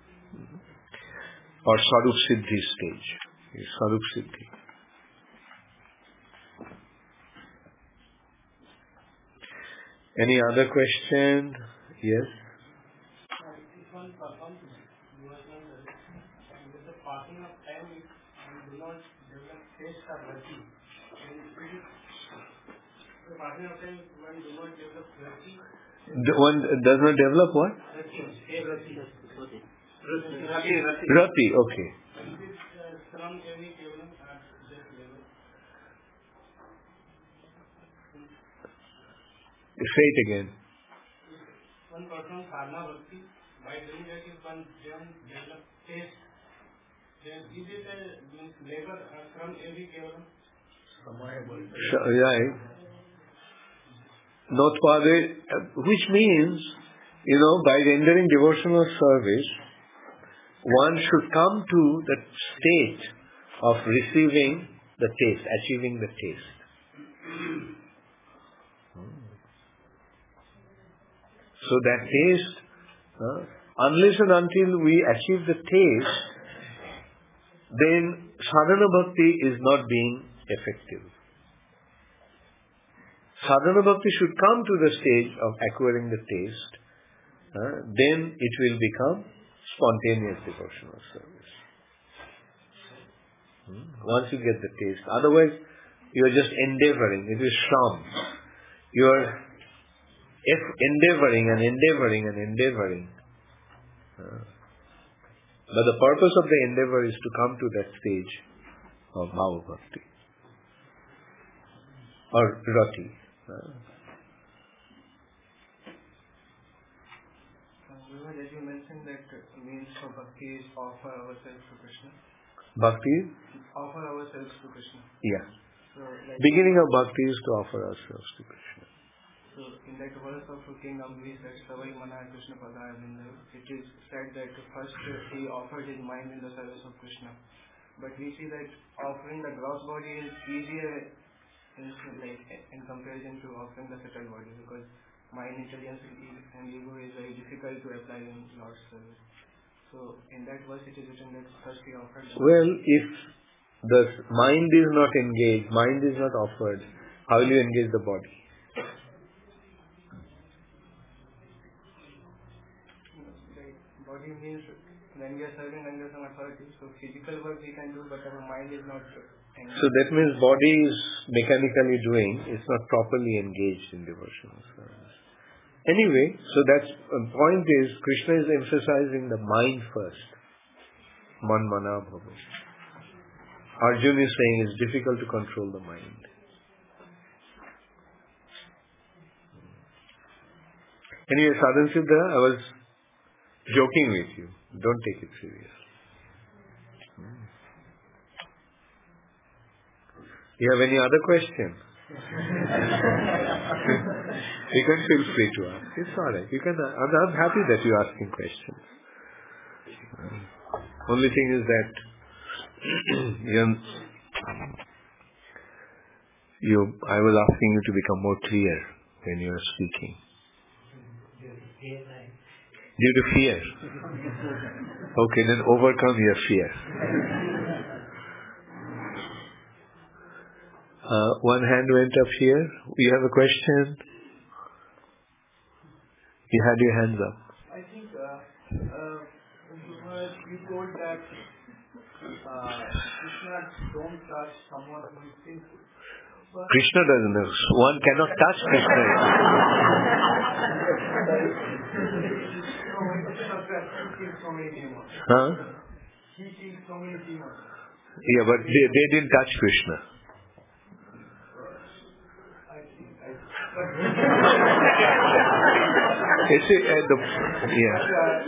A: or Sarup Siddhi stage. Sarup Siddhi. Any other question? Yes.
B: If one performs devotional service, and with the passing of time, we do not develop taste or rati. And it is the passing of time, one do not develop rati.
A: The one does not develop what?
B: Rati. Rati.
A: Rati. Rati. Okay.
B: And this Sram Kevi Kevalam at this level.
A: Say it again.
B: One person sadhana bhakti, by doing that if one then develop taste, then is it a means labor or Sram Kevi Kevalam?
A: Right. Not Father, which means, you know, by rendering devotional service, one should come to the state of receiving the taste, achieving the taste. So that taste, uh, unless and until we achieve the taste, then sadhana bhakti is not being effective. Sadhana bhakti should come to the stage of acquiring the taste, uh, then it will become spontaneous devotional service. Hmm? Once you get the taste. Otherwise, you are just endeavoring. It is sham. You are endeavoring and endeavoring and endeavoring. Uh, but the purpose of the endeavor is to come to that stage of Bhava Bhakti. Or Rati. Uh,
B: As you mentioned that means for bhakti is offer ourselves to Krishna.
A: Bhakti?
B: Offer ourselves to Krishna.
A: Yeah.
B: So, like
A: Beginning of bhakti is to offer ourselves to Krishna.
B: So in that verse of King Ambarish that Savai Mana Krishna Padaya, it is said that first he offered his mind in the service of Krishna.
F: but we see that offering the gross body is easier in, like, in comparison to offering the subtle body, because mind, intelligence, and ego is very difficult to apply in Lord's service. So in that verse it is written that first he offered.
A: Well, if the mind is not engaged, mind is not offered, how will you engage the body?
F: Body means when we are serving under some authority, so physical work we can do, but our mind is not engaged.
A: So that means body is mechanically doing, it's not properly engaged in devotional service. Anyway, so that's the point is, Krishna is emphasizing the mind first. Man mana bhava. Arjuna is saying it's difficult to control the mind. Anyway, Sadhan Siddha, I was joking with you. Don't take it serious. You have any other question? You can feel free to ask. It's alright. You can. I'm, I'm happy that you're asking questions. Only thing is that you, you. I was asking you to become more clear when you are speaking. Due to fear. Okay, then overcome your fear. Uh, one hand went up here. You have a question? You had your hands up.
B: I think uh, uh, you told that uh, Krishna don't touch someone who is sinful. But
A: Krishna doesn't know. One cannot touch Krishna.
B: so many demons.
A: Huh?
B: He killed so many demons.
A: Yeah, but they, they didn't touch Krishna.
B: I think. I
A: You see, uh, the, yeah.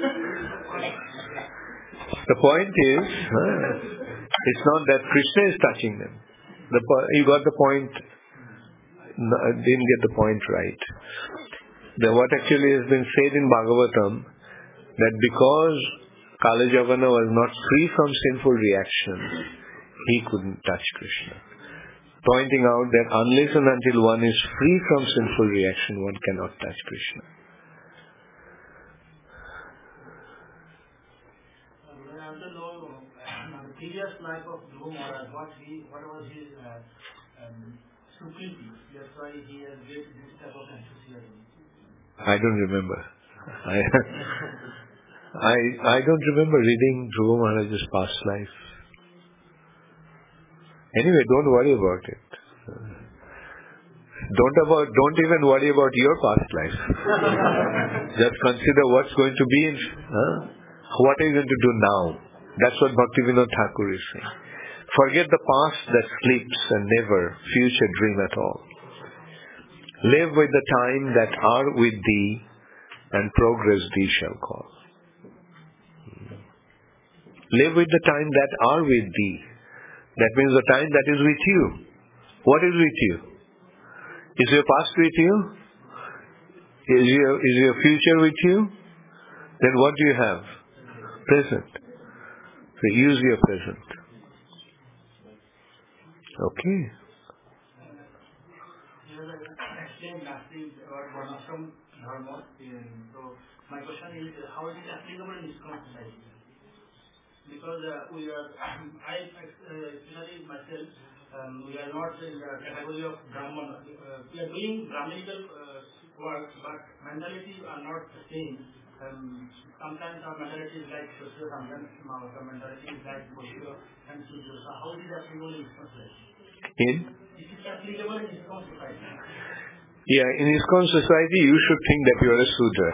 A: The point is, huh, it's not that Krishna is touching them. The you got the point. No, didn't get the point right. The, what actually has been said in Bhagavatam, that because Kalajavana was not free from sinful reactions, he couldn't touch Krishna. Pointing out that unless and until one is free from sinful reaction, one cannot touch Krishna.
E: I want to know the previous life of Dhruva Maharaj, what he, what was his uh, um, supremacy. That's why he has get this type of enthusiasm.
A: I don't remember. I, I, I don't remember reading Dhruva Maharaj's past life. Anyway, don't worry about it. Don't about, don't even worry about your past life. Just consider what's going to be in, huh? What are you going to do now? That's what Bhaktivinoda Thakur is saying. Forget the past that sleeps and never future dream at all. Live with the time that are with thee, and progress thee shall call. Live with the time that are with thee. That means the time that is with you. What is with you? Is your past with you? Is your, is your future with you? Then what do you have? Present. So use your present. Okay.
E: You have explained lastly about Varnashram Dharma. So my question is, how is it applicable in ISKCON society? Because uh, we are, I uh, especially myself, um, we are not in the category of Brahman. Uh, we are doing Brahmanical uh, work, but mentalities are not the same. Um, sometimes our mentality is like Shusra, sometimes our mentality is like Boshira and Sudra. So how is it applicable in ISKCON society?
A: In?
E: Is it applicable in ISKCON society?
A: Yeah, in ISKCON society you should think that you are a Sudra.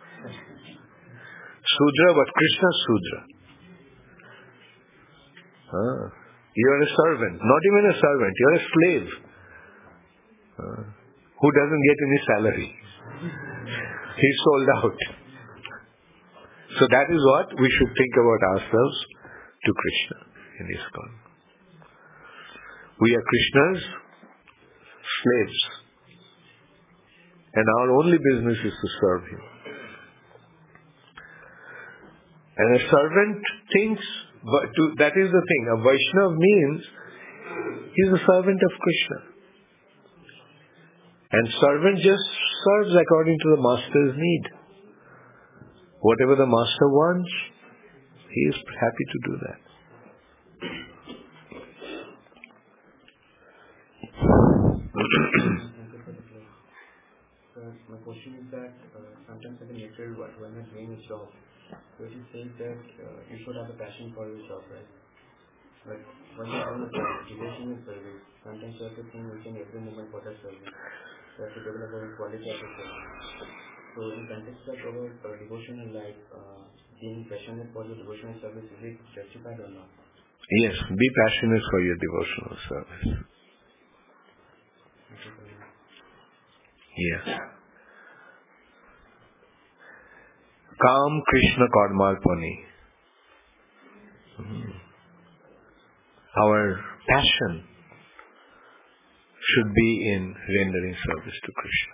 A: Sudra, but Krishna Sudra. Ah, you are a servant, not even a servant, you are a slave ah, who doesn't get any salary. He's sold out. So that is what we should think about ourselves to Krishna in ISKCON. We are Krishna's slaves, and our only business is to serve him. And a servant thinks but to, that is the thing. A Vaishnav means he's a servant of Krishna. And servant just serves according to the master's need. Whatever the master wants, he is happy to do that.
F: So my question is that uh, sometimes in the nature when you're doing a job, so it says that uh, you should have a passion for your job, right? But when you're doing a devotional service, sometimes you have to think within every moment for that service. You have to develop a quality of the service. So in context of our uh, devotional life, uh, being passionate for your devotional service, is it justified or not?
A: Yes, be passionate for your devotional service. Yes. Kam Krishna Karmarpani. Hmm. Our passion should be in rendering service to Krishna.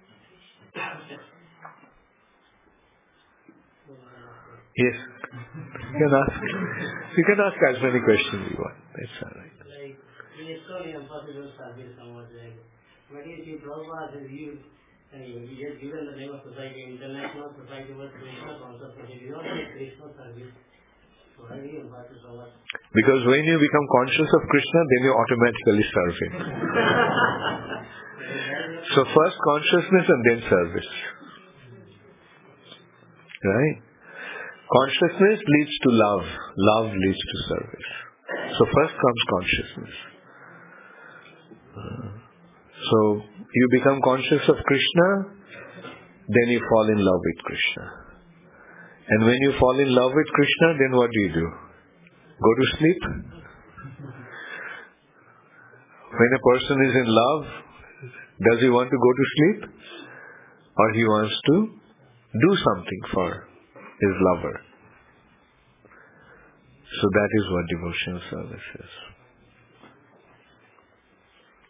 A: Yes. You can ask. You can ask as many questions you want. That's all right.
E: Like, in Estonia, impossible service somewhat like. But if you Prabhupada says you, you just given the name of society, International Society for Krishna Consciousness, you don't need Krishna service. So why do you impart so much?
A: Because when you become conscious of Krishna, then you automatically serve Him. So first consciousness and then service. Right? Consciousness leads to love. Love leads to service. So first comes consciousness. So you become conscious of Krishna, then you fall in love with Krishna. And when you fall in love with Krishna, then what do you do? Go to sleep? When a person is in love, does he want to go to sleep? Or he wants to do something for his lover? So that is what devotional service is.